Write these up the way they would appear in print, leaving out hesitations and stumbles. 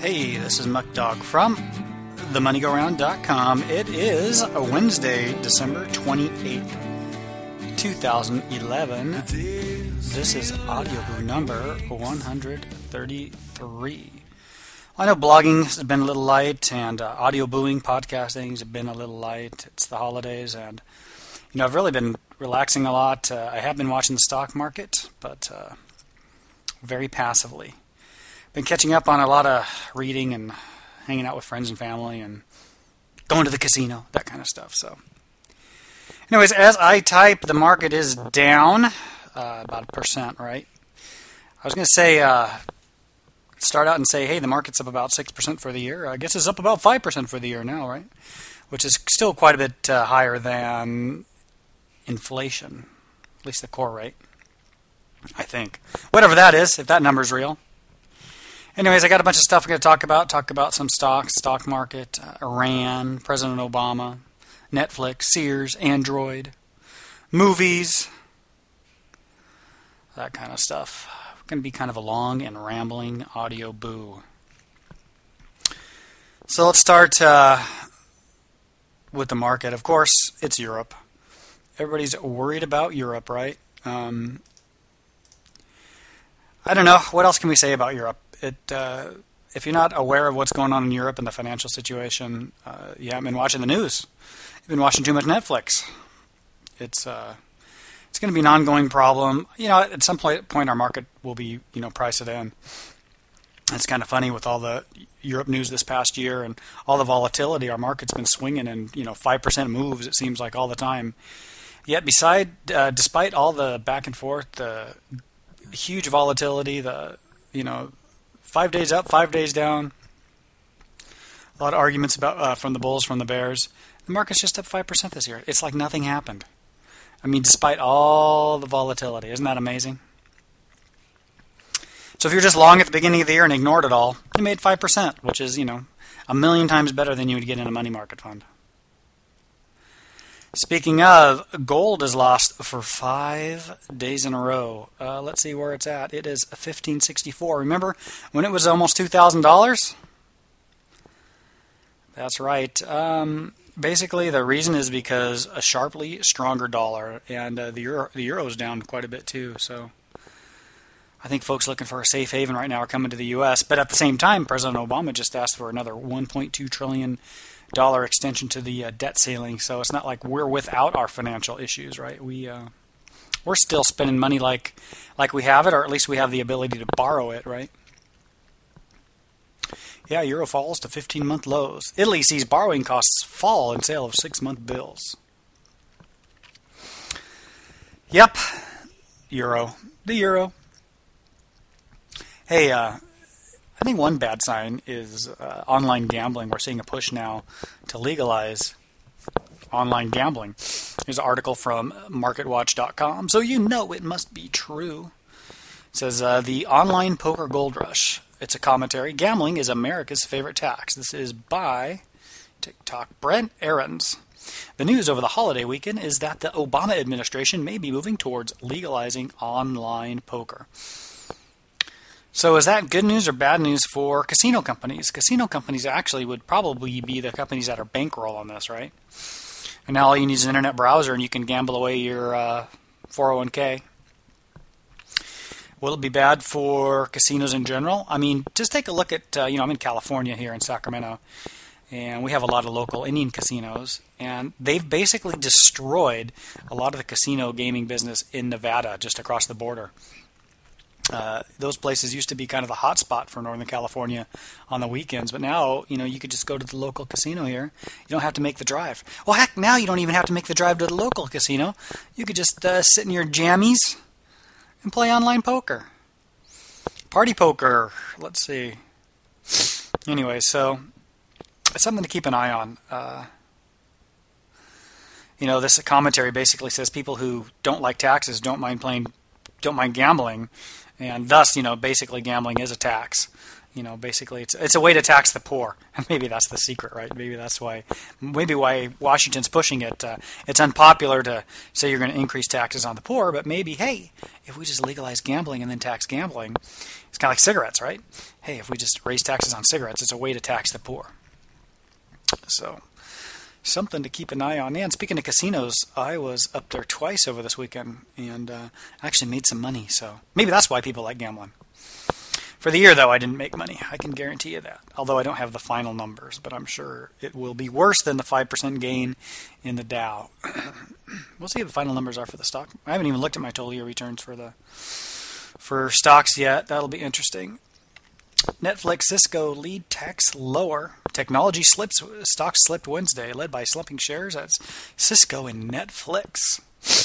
Hey, this is Muck Dog from themoneygoaround.com. It is a Wednesday, December 28th, 2011. This is Audioboo number 133. I know blogging has been a little light, and audiobooing, podcasting has been a little light. It's the holidays, and I've really been relaxing a lot. I have been watching the stock market, but very passively. Been catching up on a lot of reading and hanging out with friends and family and going to the casino, that kind of stuff. So, anyways, as I type, the market is down about 1%, right? I was going to say, start out and say, hey, the market's up about 6% for the year. I guess it's up about 5% for the year now, right? Which is still quite a bit higher than inflation, at least the core rate, I think. Whatever that is, if that number's real. Anyways, I got a bunch of stuff I'm going to talk about some stocks, stock market, Iran, President Obama, Netflix, Sears, Android, movies, that kind of stuff. It's going to be kind of a long and rambling audio boo. So let's start with the market. Of course, it's Europe. Everybody's worried about Europe, right? I don't know. What else can we say about Europe? If you're not aware of what's going on in Europe and the financial situation, you haven't been watching the news. You've been watching too much Netflix. It's going to be an ongoing problem. At some point our market will be, price it in. It's kind of funny with all the Europe news this past year and all the volatility. Our market's been swinging in, 5% moves, it seems like, all the time. Yet despite all the back and forth, the huge volatility, 5 days up, 5 days down, a lot of arguments about from the bulls, from the bears. The market's just up 5% this year. It's like nothing happened. Despite all the volatility. Isn't that amazing? So if you're just long at the beginning of the year and ignored it all, you made 5%, which is, a million times better than you would get in a money market fund. Speaking of, gold is lost for 5 days in a row. Let's see where it's at. It is $1,564. Remember when it was almost $2,000? That's right. Basically, the reason is because a sharply stronger dollar, and the euro is down quite a bit too. So I think folks looking for a safe haven right now are coming to the U.S. But at the same time, President Obama just asked for another $1.2 trillion extension to the debt ceiling. So it's not like we're without our financial issues, right? We're still spending money like we have it, or at least we have the ability to borrow it, right? Yeah, euro falls to 15-month lows. Italy sees borrowing costs fall in sale of 6-month bills. Yep, the euro. Hey, I think one bad sign is online gambling. We're seeing a push now to legalize online gambling. There's an article from MarketWatch.com, so it must be true. It says, the online poker gold rush. It's a commentary. Gambling is America's favorite tax. This is by TikTok Brent Aarons. The news over the holiday weekend is that the Obama administration may be moving towards legalizing online poker. So is that good news or bad news for casino companies? Casino companies actually would probably be the companies that are bankroll on this, right? And now all you need is an internet browser and you can gamble away your 401k. Will it be bad for casinos in general? Just take a look at, I'm in California here in Sacramento, and we have a lot of local Indian casinos, and they've basically destroyed a lot of the casino gaming business in Nevada, just across the border. Those places used to be kind of the hot spot for Northern California on the weekends, but now, you could just go to the local casino here. You don't have to make the drive. Well, heck, now you don't even have to make the drive to the local casino. You could just sit in your jammies and play online poker. Party poker, let's see. Anyway, so it's something to keep an eye on. This commentary basically says people who don't like taxes don't mind gambling, and thus, basically gambling is a tax. Basically, it's a way to tax the poor, and maybe that's the secret, right? Maybe why Washington's pushing it. It's unpopular to say you're going to increase taxes on the poor, but maybe, hey, if we just legalize gambling and then tax gambling, it's kind of like cigarettes, right? Hey, if we just raise taxes on cigarettes, it's a way to tax the poor. So, something to keep an eye on. And speaking of casinos, I was up there twice over this weekend and actually made some money. So maybe that's why people like gambling. For the year, though, I didn't make money. I can guarantee you that. Although I don't have the final numbers, but I'm sure it will be worse than the 5% gain in the Dow. We'll see what the final numbers are for the stock. I haven't even looked at my total year returns for stocks yet. That'll be interesting. Netflix, Cisco lead techs lower. Technology stocks slipped Wednesday, led by slumping shares. That's Cisco and Netflix.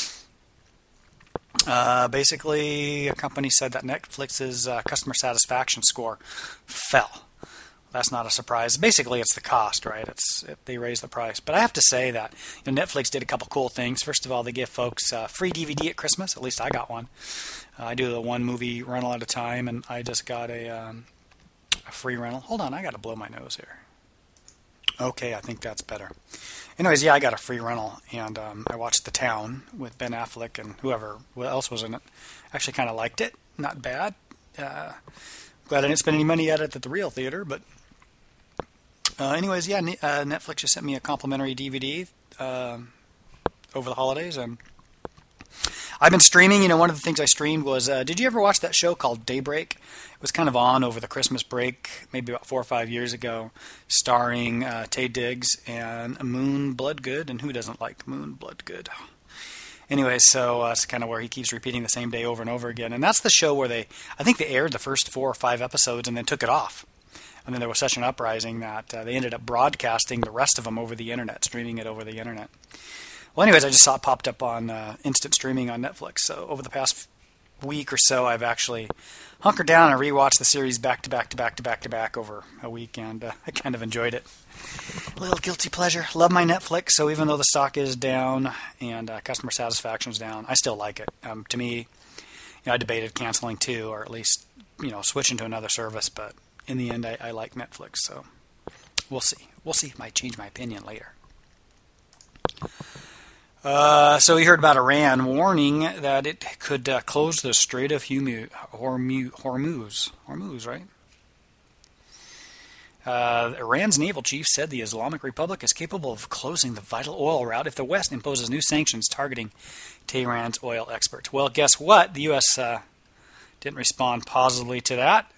Basically, a company said that Netflix's customer satisfaction score fell. That's not a surprise. Basically, it's the cost, right? They raised the price. But I have to say that Netflix did a couple cool things. First of all, they give folks free DVD at Christmas. At least I got one. I do the one movie rental at a time, and I just got a free rental. Hold on, I got to blow my nose here. Okay, I think that's better. Anyways, yeah, I got a free rental, and I watched The Town with Ben Affleck and whoever else was in it. Actually kind of liked it. Not bad. Glad I didn't spend any money at it at the real theater, but anyways, yeah, Netflix just sent me a complimentary DVD over the holidays, and I've been streaming. One of the things I streamed was, did you ever watch that show called Daybreak? It was kind of on over the Christmas break, maybe about 4 or 5 years ago, starring Taye Diggs and Moon Bloodgood. And who doesn't like Moon Bloodgood? Anyway, so it's kind of where he keeps repeating the same day over and over again. And that's the show where I think they aired the first 4 or 5 episodes and then took it off. And then there was such an uprising that they ended up broadcasting the rest of them over the internet, streaming it over the internet. Well, anyways, I just saw it popped up on instant streaming on Netflix. So over the past week or so, I've actually hunkered down and rewatched the series back to back over a week, and I kind of enjoyed it. A little guilty pleasure. Love my Netflix, so even though the stock is down and customer satisfaction is down, I still like it. To me, I debated canceling too, or at least switching to another service, but in the end, I like Netflix. So we'll see. We'll see. Might change my opinion later. So we heard about Iran warning that it could close the Strait of Hormuz, right? Iran's naval chief said the Islamic Republic is capable of closing the vital oil route if the West imposes new sanctions targeting Tehran's oil exports. Well, guess what? The U.S. Didn't respond positively to that.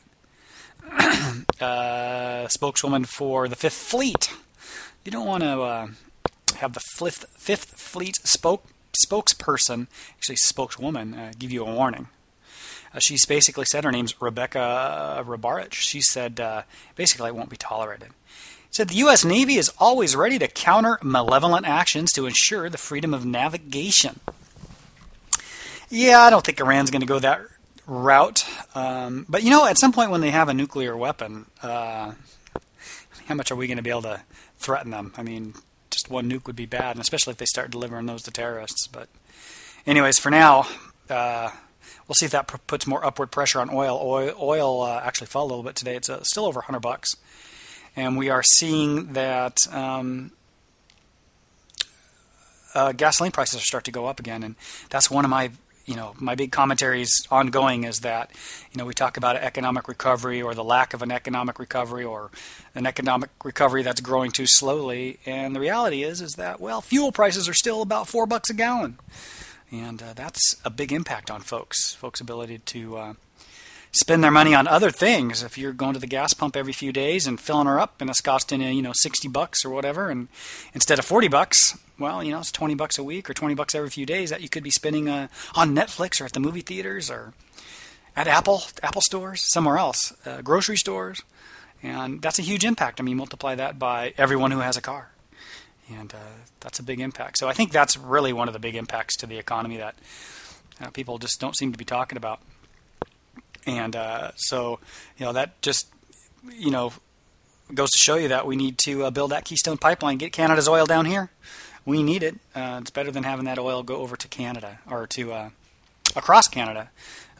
Spokeswoman for the Fifth Fleet. You don't want to have the Fifth Fleet spokesperson, actually spokeswoman, give you a warning. She's basically said, her name's Rebecca Rabarich. She said basically it won't be tolerated. Said the U.S. Navy is always ready to counter malevolent actions to ensure the freedom of navigation. Yeah, I don't think Iran's going to go that route. But at some point when they have a nuclear weapon, how much are we going to be able to threaten them? I mean, just one nuke would be bad, and especially if they start delivering those to terrorists. But anyways, for now, we'll see if that puts more upward pressure on oil. Oil actually fell a little bit today. It's still over $100. And we are seeing that gasoline prices are starting to go up again. And that's one of my big commentaries ongoing is that, we talk about economic recovery or the lack of an economic recovery or an economic recovery that's growing too slowly. And the reality is that, fuel prices are still about $4 a gallon. And that's a big impact on folks' ability to spend their money on other things. If you're going to the gas pump every few days and filling her up and it's costing $60 or whatever, and instead of $40, it's $20 a week or $20 every few days that you could be spending on Netflix or at the movie theaters or at Apple stores, somewhere else, grocery stores. And that's a huge impact. I mean, multiply that by everyone who has a car. And that's a big impact. So I think that's really one of the big impacts to the economy that people just don't seem to be talking about. And so that just, goes to show you that we need to build that Keystone Pipeline, get Canada's oil down here. We need it. It's better than having that oil go over to Canada or to across Canada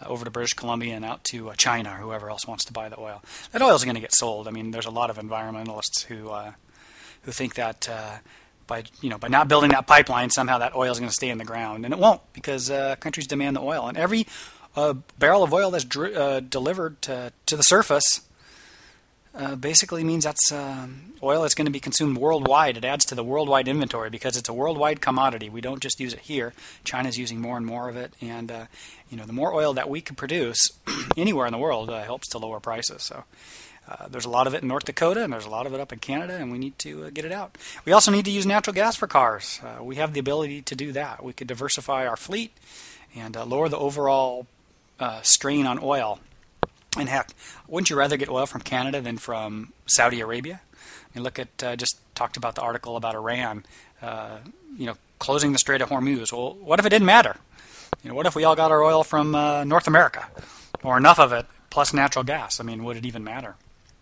over to British Columbia and out to China or whoever else wants to buy the oil. That oil is going to get sold. I mean, there's a lot of environmentalists who think that by not building that pipeline, somehow that oil is going to stay in the ground, and it won't, because countries demand the oil, and every barrel of oil that's delivered to the surface basically means that's oil that's going to be consumed worldwide. It adds to the worldwide inventory because it's a worldwide commodity. We don't just use it here. China's using more and more of it, and the more oil that we can produce anywhere in the world helps to lower prices. So there's a lot of it in North Dakota, and there's a lot of it up in Canada, and we need to get it out. We also need to use natural gas for cars. We have the ability to do that. We could diversify our fleet and lower the overall strain on oil. And heck, wouldn't you rather get oil from Canada than from Saudi Arabia? I mean, look at, just talked about the article about Iran, closing the Strait of Hormuz. Well, what if it didn't matter? What if we all got our oil from North America, or enough of it, plus natural gas? I mean, would it even matter?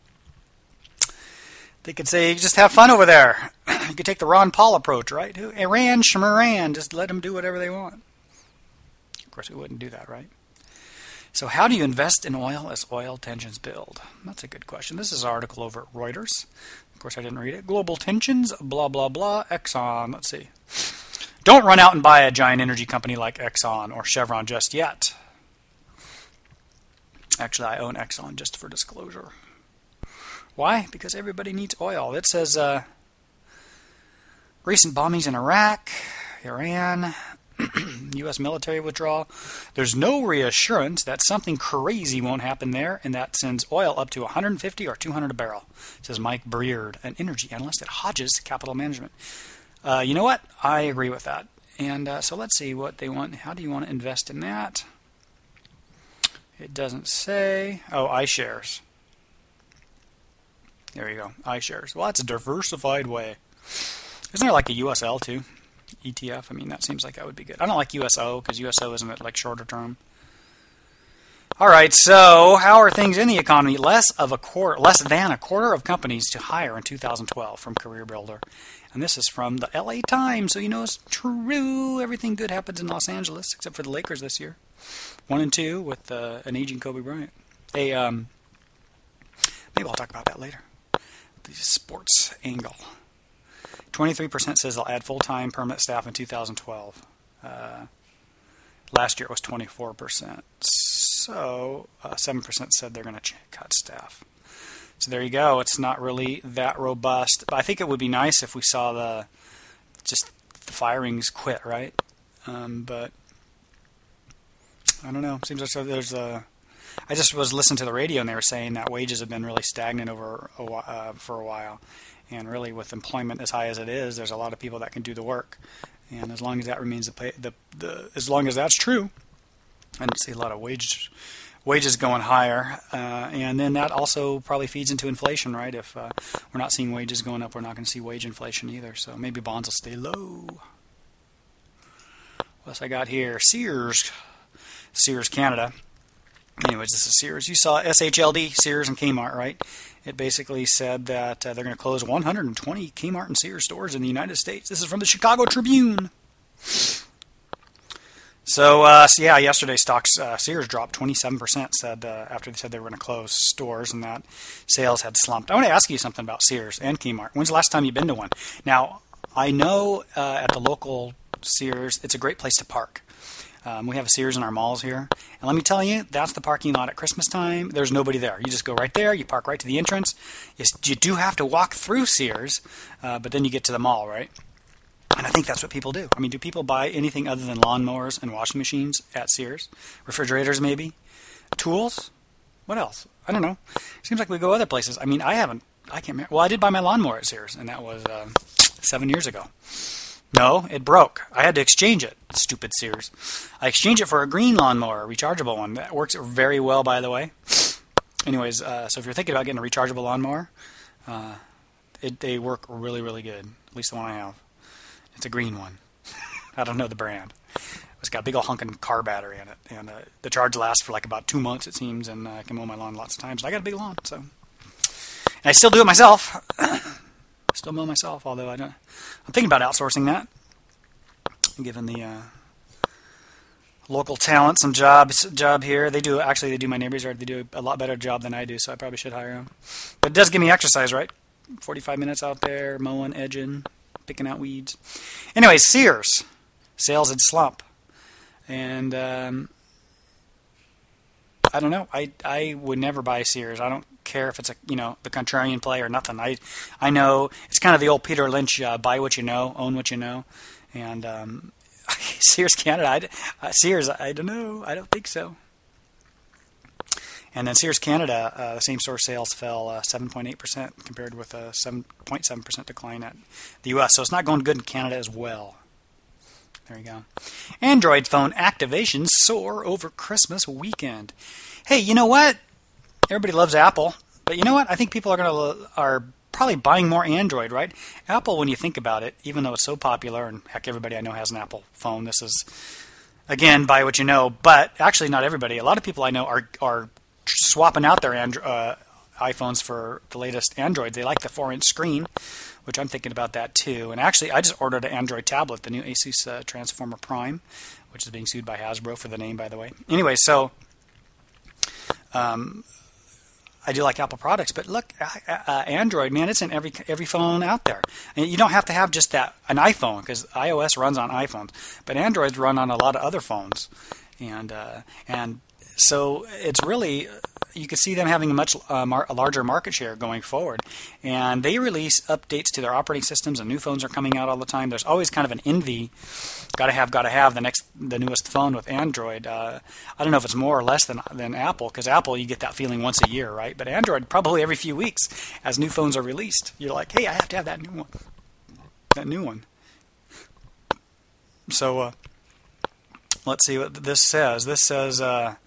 They could say, just have fun over there. You could take the Ron Paul approach, right? Iran, Shmaran, just let them do whatever they want. Of course, we wouldn't do that, right? So how do you invest in oil as oil tensions build? That's a good question. This is an article over at Reuters. Of course, I didn't read it. Global tensions, blah, blah, blah, Exxon. Let's see. Don't run out and buy a giant energy company like Exxon or Chevron just yet. Actually, I own Exxon, just for disclosure. Why? Because everybody needs oil. It says recent bombings in Iraq, Iran, U.S. military withdrawal. There's no reassurance that something crazy won't happen there, and that sends oil up to 150 or 200 a barrel, says Mike Breard, an energy analyst at Hodges Capital Management. You know what? I agree with that. And so let's see what they want. How do you want to invest in that? It doesn't say. Oh, iShares. There you go, iShares. Well, that's a diversified way. Isn't there like a USL too? ETF? I mean, that seems like that would be good. I don't like USO because USO isn't it like shorter term. All right, so how are things in the economy? Less than a quarter of companies to hire in 2012 from CareerBuilder, and this is from the LA Times. So it's true. Everything good happens in Los Angeles except for the Lakers this year, 1-2 with an aging Kobe Bryant. Maybe I'll talk about that later. The sports angle. 23% says they'll add full-time permanent staff in 2012. Last year it was 24%. So 7% said they're going to cut staff. So there you go. It's not really that robust. But I think it would be nice if we saw the firings quit, right? But I don't know. It seems like there's a... I just was listening to the radio, and they were saying that wages have been really stagnant for a while. And really, with employment as high as it is, there's a lot of people that can do the work. And as long as that remains as long as that's true, I don't see a lot of wages going higher. And then that also probably feeds into inflation, right? If we're not seeing wages going up, we're not going to see wage inflation either. So maybe bonds will stay low. What else I got here? Sears Canada. Anyways, this is Sears. You saw SHLD, Sears, and Kmart, right? It basically said that they're going to close 120 Kmart and Sears stores in the United States. This is from the Chicago Tribune. So yesterday stocks, Sears dropped 27%, after they said they were going to close stores and that sales had slumped. I want to ask you something about Sears and Kmart. When's the last time you've been to one? Now, I know at the local Sears, it's a great place to park. We have a Sears in our malls here. And let me tell you, that's the parking lot at Christmas time. There's nobody there. You just go right there. You park right to the entrance. You do have to walk through Sears, but then you get to the mall, right? And I think that's what people do. I mean, do people buy anything other than lawnmowers and washing machines at Sears? Refrigerators, maybe? Tools? What else? I don't know. Seems like we go other places. I mean, I can't remember. Well, I did buy my lawnmower at Sears, and that was 7 years ago. No, it broke. I had to exchange it. Stupid Sears. I exchanged it for a green lawnmower, a rechargeable one. That works very well, by the way. Anyways, so if you're thinking about getting a rechargeable lawnmower, they work really, really good. At least the one I have. It's a green one. I don't know the brand. It's got a big old hunkin' car battery in it. And the charge lasts for like about 2 months, it seems, and I can mow my lawn lots of times. And I got a big lawn, so. And I still do it myself. Still mow myself, although I'm thinking about outsourcing that, given the local talent some job here. They do my neighbor's yard. They do a lot better job than I do, so I probably should hire them. But it does give me exercise, right? 45 minutes out there, mowing, edging, picking out weeds. Anyway, Sears. Sales had slump. And I don't know. I would never buy Sears. I don't care if it's the contrarian play or nothing. I know it's kind of the old Peter Lynch buy what you know, own what you know. And Sears Canada, Sears, I don't know. I don't think so. And then Sears Canada, the same-store sales fell 7.8% compared with a 7.7% decline at the U.S. So it's not going good in Canada as well. There you go. Android phone activations soar over Christmas weekend. Hey, you know what? Everybody loves Apple, but you know what? I think people are probably buying more Android, right? Apple, when you think about it, even though it's so popular, and heck, everybody I know has an Apple phone. This is, again, buy what you know. But actually, not everybody. A lot of people I know are swapping out their iPhones for the latest Android. They like the 4-inch screen, which I'm thinking about that too. And actually, I just ordered an Android tablet, the new Asus Transformer Prime, which is being sued by Hasbro for the name, by the way. Anyway, so I do like Apple products, but look, Android, man, it's in every phone out there. And you don't have to have just an iPhone, because iOS runs on iPhones, but Androids run on a lot of other phones, and so it's really, you can see them having a much larger market share going forward. And they release updates to their operating systems, and new phones are coming out all the time. There's always kind of an envy, gotta have the newest phone with Android. I don't know if it's more or less than Apple, because Apple, you get that feeling once a year, right? But Android, probably every few weeks as new phones are released. You're like, hey, I have to have that new one. So let's see what this says. This says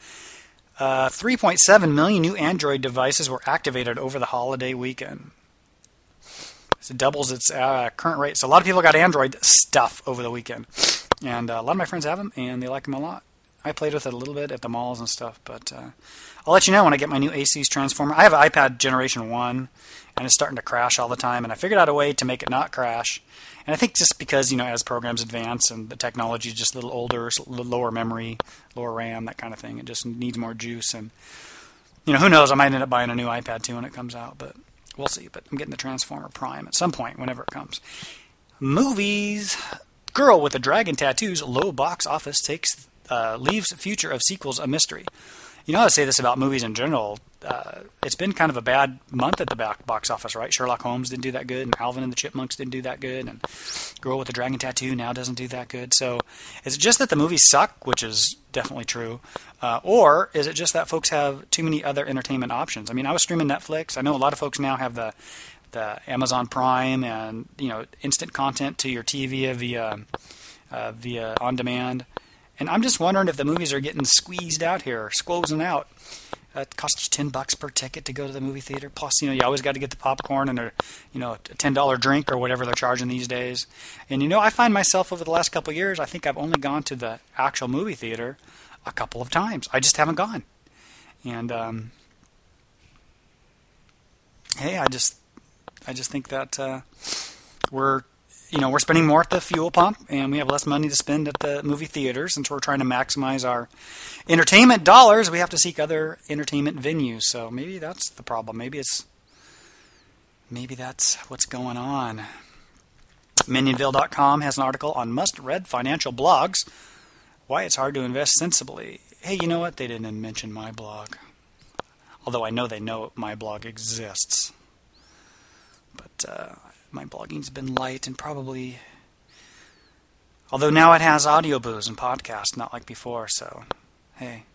3.7 million new Android devices were activated over the holiday weekend. So it doubles its current rate. So a lot of people got Android stuff over the weekend. And a lot of my friends have them, and they like them a lot. I played with it a little bit at the malls and stuff, but I'll let you know when I get my new Asus Transformer. I have an iPad Generation 1, and it's starting to crash all the time, and I figured out a way to make it not crash. And I think just because, as programs advance and the technology is just a little older, a little lower memory, lower RAM, that kind of thing, it just needs more juice. And, who knows, I might end up buying a new iPad too when it comes out, but we'll see. But I'm getting the Transformer Prime at some point, whenever it comes. Movies. Girl with the Dragon Tattoos, low box office leaves future of sequels a mystery. I say this about movies in general. It's been kind of a bad month at the box office, right? Sherlock Holmes didn't do that good, and Alvin and the Chipmunks didn't do that good, and Girl with the Dragon Tattoo now doesn't do that good. So is it just that the movies suck, which is definitely true, or is it just that folks have too many other entertainment options? I mean, I was streaming Netflix. I know a lot of folks now have the Amazon Prime and instant content to your TV via on demand. And I'm just wondering if the movies are getting squeezed out here, squozing out. It costs you $10 per ticket to go to the movie theater. Plus, you always got to get the popcorn and a $10 drink or whatever they're charging these days. And I find myself over the last couple of years, I think I've only gone to the actual movie theater a couple of times. I just haven't gone. And hey, I just think that we're spending more at the fuel pump, and we have less money to spend at the movie theater. Since we're trying to maximize our entertainment dollars, we have to seek other entertainment venues. So maybe that's the problem. Maybe that's what's going on. Minionville.com has an article on must-read financial blogs, why it's hard to invest sensibly. Hey, you know what? They didn't mention my blog. Although I know they know my blog exists. But my blogging's been light and probably... Although now it has audio booze and podcasts, not like before, so hey.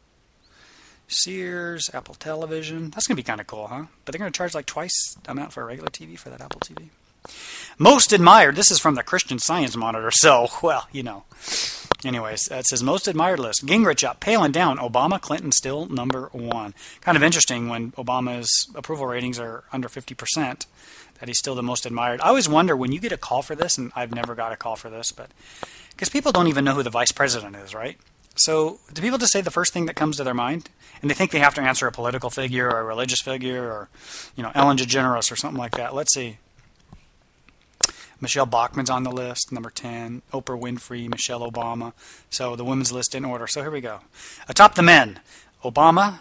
Sears, Apple Television. That's going to be kind of cool, huh? But they're going to charge like twice the amount for a regular TV for that Apple TV. Most admired. This is from the Christian Science Monitor, so, well, Anyways, it says most admired list. Gingrich up, Palin down, Obama, Clinton still number one. Kind of interesting when Obama's approval ratings are under 50%, that he's still the most admired. I always wonder when you get a call for this, and I've never got a call for this, but because people don't even know who the vice president is, right? So do people just say the first thing that comes to their mind? And they think they have to answer a political figure or a religious figure or, Ellen DeGeneres or something like that. Let's see. Michelle Bachmann's on the list, number 10. Oprah Winfrey, Michelle Obama. So the women's list in order. So here we go. Atop the men, Obama.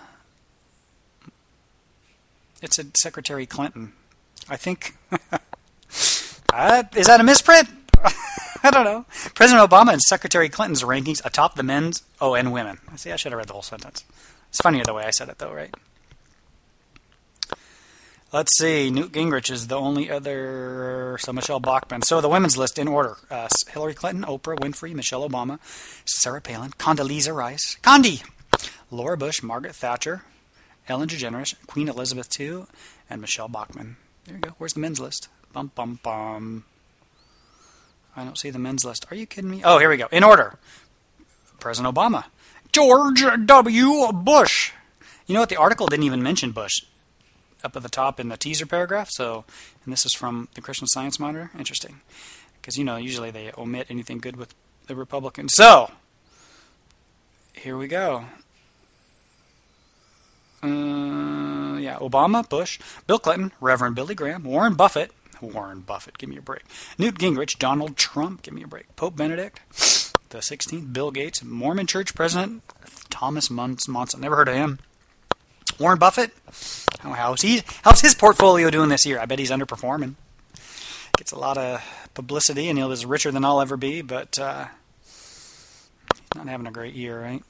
It's a Secretary Clinton. I think. Is that a misprint? I don't know. President Obama and Secretary Clinton's rankings atop the men's, and women. See, I should have read the whole sentence. It's funnier the way I said it, though, right? Let's see. Newt Gingrich is the only other. So Michelle Bachmann. So the women's list in order: Hillary Clinton, Oprah Winfrey, Michelle Obama, Sarah Palin, Condoleezza Rice, Condi, Laura Bush, Margaret Thatcher, Ellen DeGeneres, Queen Elizabeth II, and Michelle Bachmann. There you go. Where's the men's list? Bum bum bum. I don't see the men's list. Are you kidding me? Oh, here we go. In order: President Obama, George W. Bush. You know what? The article didn't even mention Bush up at the top in the teaser paragraph. So, and this is from the Christian Science Monitor. Interesting, because usually they omit anything good with the Republicans. So, here we go. Obama, Bush, Bill Clinton, Reverend Billy Graham, Warren Buffett, give me a break. Newt Gingrich, Donald Trump, give me a break. Pope Benedict the 16th, Bill Gates, Mormon Church President Thomas Monson, never heard of him. Warren Buffett, how's his portfolio doing this year? I bet he's underperforming. Gets a lot of publicity, and he's richer than I'll ever be, but he's not having a great year, right?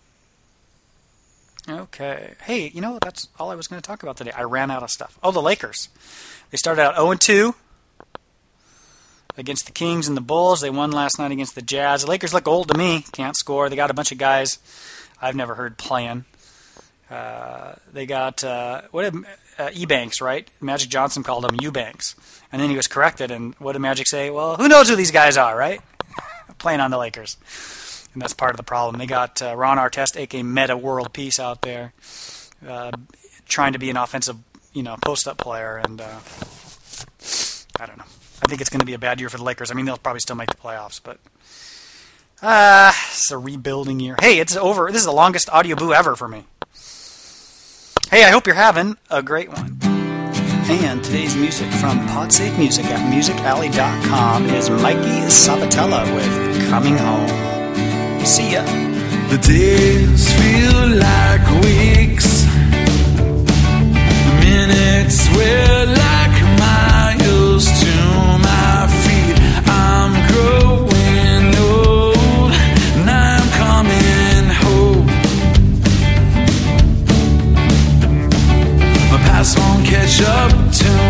Okay. Hey, that's all I was going to talk about today. I ran out of stuff. Oh, the Lakers. They started out 0-2 against the Kings and the Bulls. They won last night against the Jazz. The Lakers look old to me. Can't score. They got a bunch of guys I've never heard playing. They got Ebanks, right? Magic Johnson called him Eubanks. And then he was corrected. And what did Magic say? Well, who knows who these guys are, right? Playing on the Lakers. And that's part of the problem. They got Ron Artest, a.k.a. Meta World Peace, out there trying to be an offensive, post-up player. And I don't know. I think it's going to be a bad year for the Lakers. I mean, they'll probably still make the playoffs, but it's a rebuilding year. Hey, it's over. This is the longest audio boo ever for me. Hey, I hope you're having a great one. And today's music from Podsafe Music at musicalley.com is Mikey Sabatella with Coming Home. See ya. The days feel like weeks. The minutes were like miles to my feet. I'm growing old and I'm coming home. My past won't catch up to